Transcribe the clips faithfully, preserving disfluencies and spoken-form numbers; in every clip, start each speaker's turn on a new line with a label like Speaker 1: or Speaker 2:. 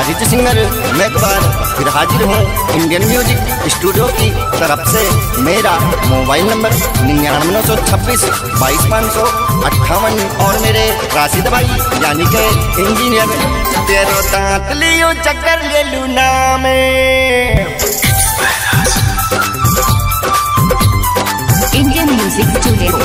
Speaker 1: Rich singer मैं एक बार फिर हाजिर हूँ इंडियन म्यूजिक स्टूडियो की तरफ से। मेरा मोबाइल नंबर निन्यानवे नौ सौ छब्बीस बाईस पाँच सौ अट्ठावन और मेरे राशिद भाई यानी के इंजीनियर तेरो दांत लियो चक्कर ले लू नाम
Speaker 2: इंडियन म्यूजिक स्टूडियो।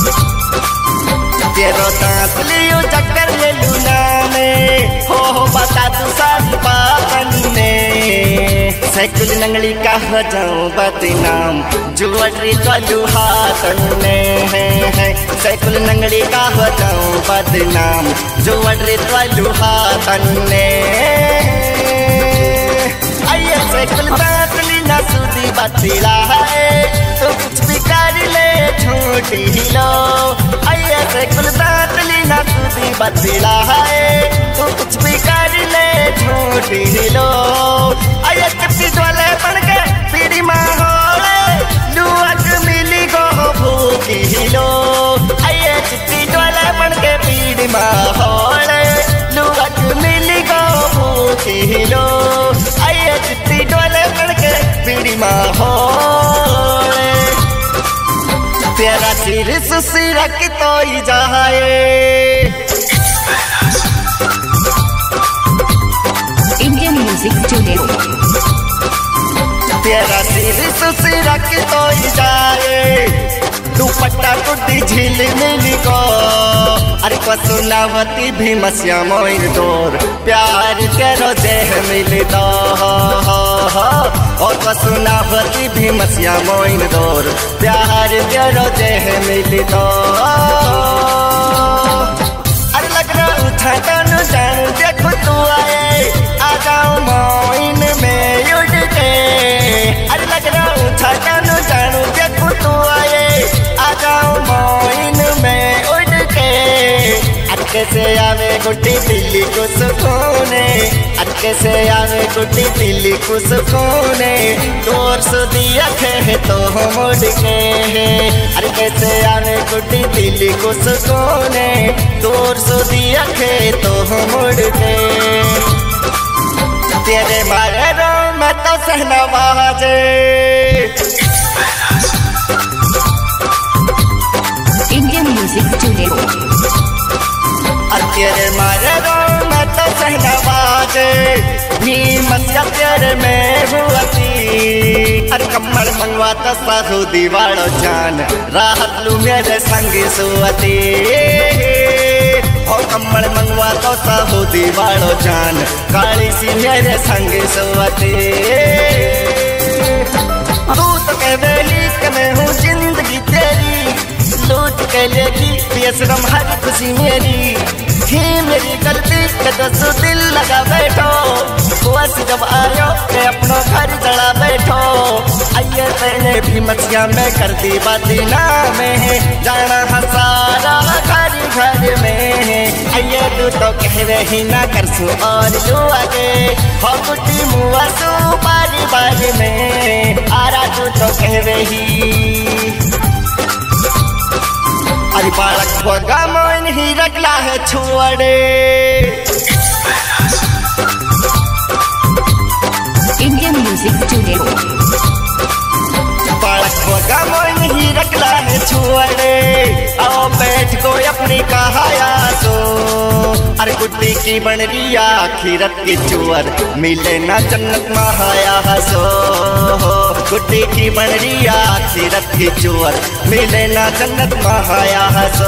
Speaker 1: तेरो दांत लियो चक्कर ले लू नाम हो हो बता तू सारी बातन ने सैकुल नंगली का हो जाऊं बदनाम जुवरी चलू हाथन ने है सैकुल नंगली का हो जाऊं बदनाम जुवरी चलू हाथन ने आइए सैकुल दांत ली ना सूदी बतिला है तो कुछ भी कर ले छोटी लो आइए सैकुल दांत ली ना सूदी बतिला है तो कुछ भी कर ले छोटी लो आइए चिट्ठी ज्वाले बन के पीड़ी माहौले लुअक मिली गो भूखी लो आइए चिट्ठी ज्वाले बन के पीड़ी माहौले लुअक मिली गो भूखी लो आइए चिट्ठी ज्वाले बन के पीड़ी माहौले तेरा सिर सुसिरा की तो ही जाए
Speaker 2: इंडियन म्यूजिक स्टूडियो।
Speaker 1: तेरा सिर सुसिरा की तो ही जाए दुपट्टा कुटी झील मिली को अरे को सुनावती भी मसिया मोइन डोर प्यार तेरो देह मिली दो और को सुनावती भी मसिया मोइन डोर प्यार तेरो देह मिली दो अरे लग रहा उठा तनु जान देखो तू आए आ जाओ मोइन में उड़ के अरे लग रहा उठा तनु जानू देखो तू आए आ जाओ मोइन में उड़ के अटके से आवे गुड्डी दिल्ली को सुकूने अटके से आवे गुड्डी दिल्ली को सुकूने तोर सुदी अखे तो मुड़ के अरे कैसे आवे गुड्डी दिल्ली को सुकूने तोर सुदी अखे तो मुड़ के तेरे मारे रो मैं तो सहनवाजे
Speaker 2: इंडियन म्यूजिक स्टूडियो।
Speaker 1: तेरे मारे रो मैं तो सहनवाजे भी मसिया तेरे में हुआती अरे कमर मंगवाता साहू दीवारो जान राहत लू मेरे संगी सुअती और कमर मंगवाता साहू दीवारो जान काली सी मेरे संगी सुअती तू तो कह बेली कि मैं हूँ जिंदगी तेरी लूट के लेगी बेशरम हर खुशी मेरी थी मेरी गलती के दसो दिल लगा बैठो बस जब आयो के अपना घर चढ़ा बैठो आइए तेने भी मछिया में कर दी बाती ना में जाना हसारा घर घर में आइए तू तो कह रही ना कर सू और लू आगे हो कुटी मुआ सू बारी बारी में आरा तू तो कह रही अरे बालक भोगा मोइन ही रखला है छुअड़े
Speaker 2: इंडियन म्यूजिक स्टूडियो।
Speaker 1: बालक भोगा मोइन ही रखला है छुअड़े आओ बैठ को अपनी कहाया सो अरे गुड्डी की बन रही आखिरत की चुअर मिले ना जन्नत महाया हसो गुड्डी की बन रही आखिरत की चुअर मिले ना जन्नत महाया हसो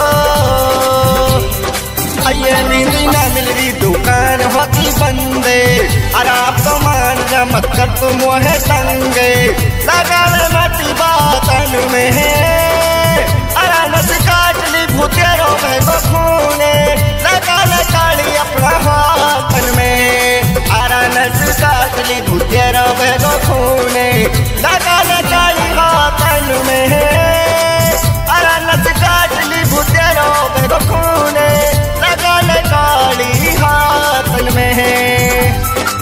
Speaker 1: आइए नींदी ना मिल रही दुकान होती बंदे अरे आप तो मान जा मत कर तुम मोहे तंगे लगा ले मटी बातन में अरे नस काट ली भूतेरो में तो खूने लगा ले काली अपना हाथन में अरे नस काट ली भूतेरो में तो खूने लगा ले काली हाथन में अरे नस काट ली भूतेरो में तो खूने लगा ले काली हाथन में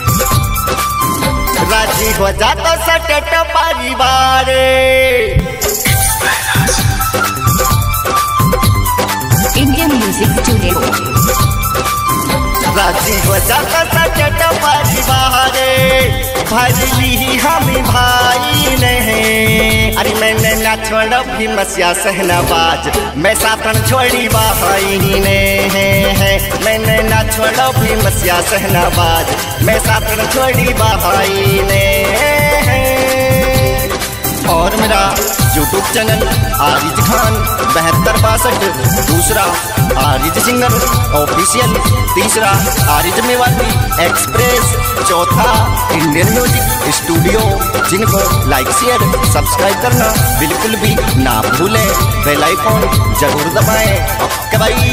Speaker 1: राजी हो जाता सटट परिवार
Speaker 2: इंडियन म्यूजिक स्टूडियो।
Speaker 1: राजी हो जाता सचट परिवार भरली हम भाई नहीं। अरे मैंने ना छोड़ो भी मसिया सहनाबाज मैं साथन छोड़ी भाई ने है। मैंने ना छोड़ो भी मसिया सहनाबाज मैं साथन छोड़ी भाई ने। और मेरा यूट्यूब चैनल आरिज खान बहत्तर बासठ, दूसरा आरिज सिंगर ऑफिशियल, तीसरा आरिज मेवाती एक्सप्रेस, चौथा इंडियन म्यूजिक स्टूडियो। जिनको लाइक शेयर सब्सक्राइब करना बिल्कुल भी ना भूलें, बेल आइकॉन जरूर दबाएं। ओके भाई।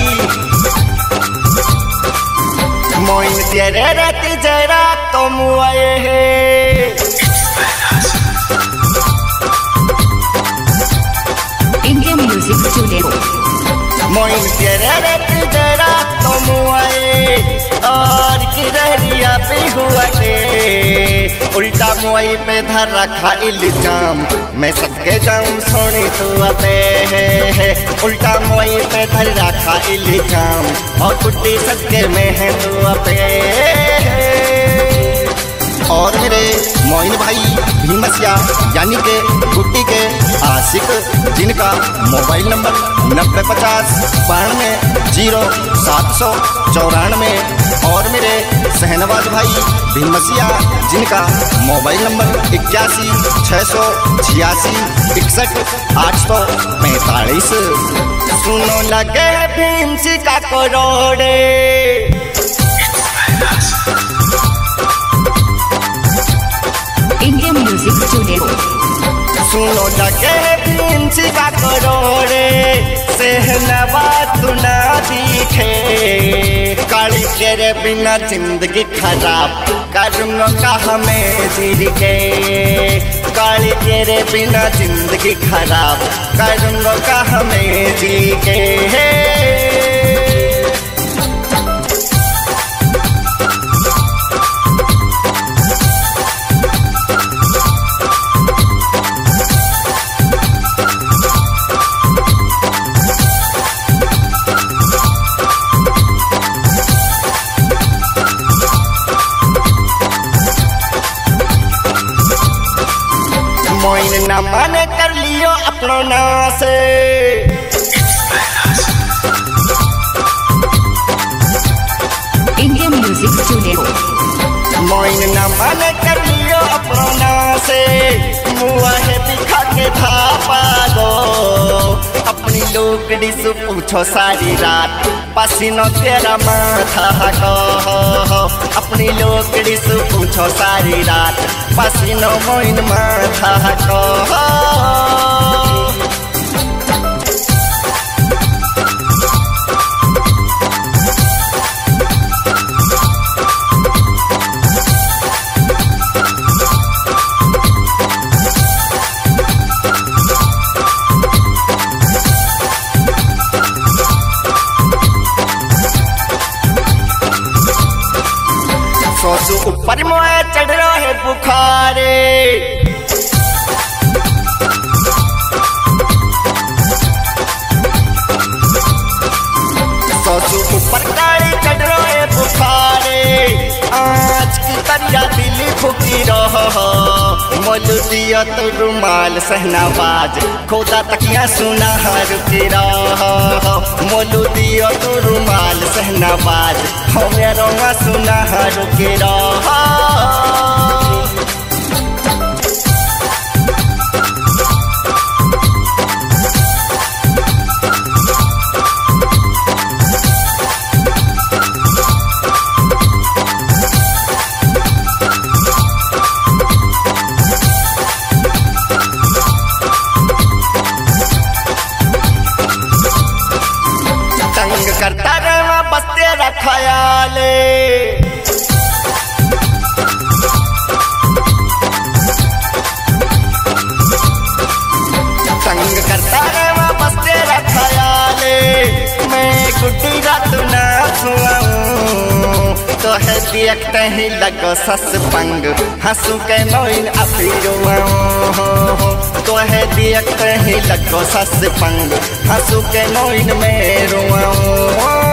Speaker 1: मोइन तेरे रहती जरा तुम आए हैं।
Speaker 2: Indian music studio.
Speaker 1: मोइन तेरे रहती जरा तुम आए और किररिया पे हुआ के उल्टा मुआई पे धर रखा इल्जाम मैं सबके जाऊं सोनी तू अबे है। उल्टा मुआई पे धर रखा इल्जाम और कुट्टी सबके में है तू अबे। और मेरे मोइन भाई भीमसिया यानी के गुट्टी के आशिक जिनका मोबाइल नंबर नब्बे पचास बानवे जीरो सात सौ चौरानवे। और मेरे सहनवाज भाई भीमसिया जिनका मोबाइल नंबर इक्यासी छः सौ छियासी इकसठ आठ सौ पैंतालीस। सुनो लगे भीमसी का करोड़े
Speaker 2: इंडियन म्यूजिक स्टूडियो।
Speaker 1: सुनो लगे भीमसी का करोड़े सहनाबाज तू ना दिखे। काली तेरे बिना जिंदगी खराब करूँगा कहाँ मैं जी के। काली तेरे बिना जिंदगी खराब करूँगा कहाँ मैं जी के। मोइन न माने कर लियो अपनो नास।
Speaker 2: Indian music studio.
Speaker 1: मोइन न माने कर लियो अपनो नास। मुआ है दिखा के धापा दो अपनी लोकड़ी से पूछो सारी रात पसीनो तेरा माथा को। अपनी लोकड़ी से पूछो सारी रात पसीनो मोइन माथा को। सोचू ऊपर मोए चढ़ रहे बुखारे सोचू ऊपर गाड़ी चढ़ रहे बुखारे। आज की तरिया दिल फुकी रहो मोलू दिया तो रुमाल सहनाबाज खोदा तकिया सुना रुकी रहो। मोलू दिया तो रुमाल सहनाबाज हमें रोमा सुना रुकी रहो। करता रहा बस तेरा ख्याल तंग करता रहा बस तेरा ख्याल। मैं गुड्डी रात ना सुआऊं तो है देखते ही लगो सस पंग हंसू के मोइन अफीरुआऊं। तो है देखते ही लगो सस पंग हंसू के मोइन में रुआऊं।